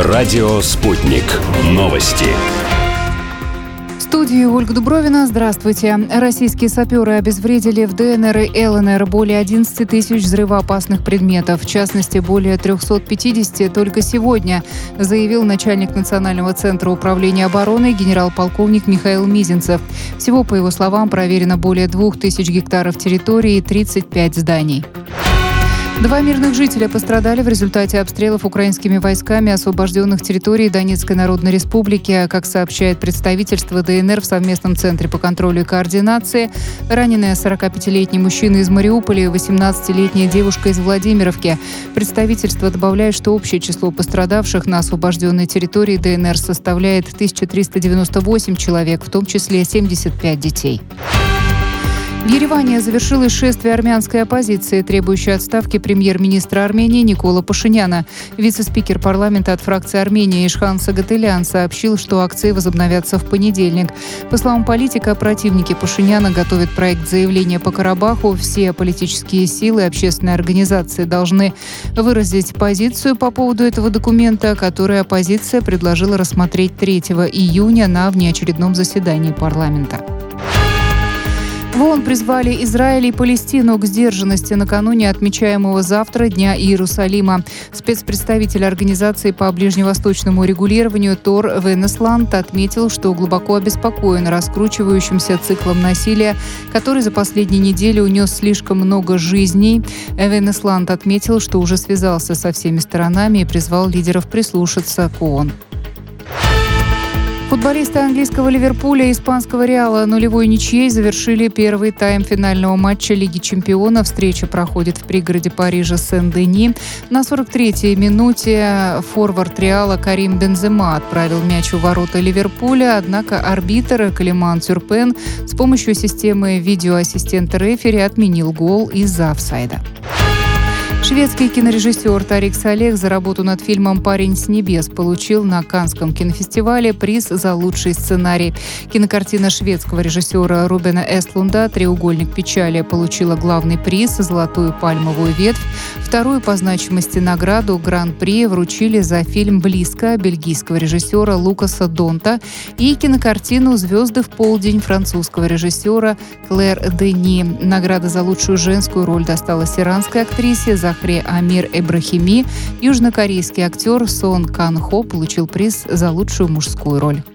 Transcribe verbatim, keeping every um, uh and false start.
Радио «Спутник». Новости. В студии Ольга Дубровина. Здравствуйте. Российские саперы обезвредили в ДНР и ЛНР более одиннадцати тысяч взрывоопасных предметов. В частности, более трехсот пятидесяти только сегодня, заявил начальник Национального центра управления обороной генерал-полковник Михаил Мизинцев. Всего, по его словам, проверено более двух тысяч гектаров территории и тридцать пять зданий. Два мирных жителя пострадали в результате обстрелов украинскими войсками освобожденных территорий Донецкой Народной Республики. Как сообщает представительство ДНР в совместном центре по контролю и координации, раненые сорокапятилетний мужчина из Мариуполя и восемнадцатилетняя девушка из Владимировки. Представительство добавляет, что общее число пострадавших на освобожденной территории ДНР составляет тысяча триста девяносто восемь человек, в том числе семьдесят пять детей. В Ереване завершилось шествие армянской оппозиции, требующей отставки премьер-министра Армении Никола Пашиняна. Вице-спикер парламента от фракции Армении Ишхан Сагатылян сообщил, что акции возобновятся в понедельник. По словам политика, противники Пашиняна готовят проект заявления по Карабаху. Все политические силы и общественные организации должны выразить позицию по поводу этого документа, который оппозиция предложила рассмотреть третьего июня на внеочередном заседании парламента. В ООН призвали Израиль и Палестину к сдержанности накануне отмечаемого завтра Дня Иерусалима. Спецпредставитель организации по ближневосточному регулированию Тор Венесланд отметил, что глубоко обеспокоен раскручивающимся циклом насилия, который за последние недели унес слишком много жизней. Венесланд отметил, что уже связался со всеми сторонами и призвал лидеров прислушаться к ООН. Футболисты английского «Ливерпуля» и испанского «Реала» нулевой ничьей завершили первый тайм финального матча Лиги чемпионов. Встреча проходит в пригороде Парижа Сен-Дени. На сорок третьей минуте форвард «Реала» Карим Бензема отправил мяч в ворота «Ливерпуля», однако арбитр Клеман Тюрпен с помощью системы видеоассистента рефери отменил гол из-за офсайда. Шведский кинорежиссер Тарик Салех за работу над фильмом «Парень с небес» получил на Каннском кинофестивале приз за лучший сценарий. Кинокартина шведского режиссера Рубена Эстлунда «Треугольник печали» получила главный приз – золотую пальмовую ветвь. Вторую по значимости награду Гран-при вручили за фильм «Близко» бельгийского режиссера Лукаса Донта и кинокартину «Звезды в полдень» французского режиссера Клэр Дени. Награда за лучшую женскую роль досталась иранской актрисе Захре Амир Эбрахими. Южнокорейский актер Сон Кан Хо получил приз за лучшую мужскую роль.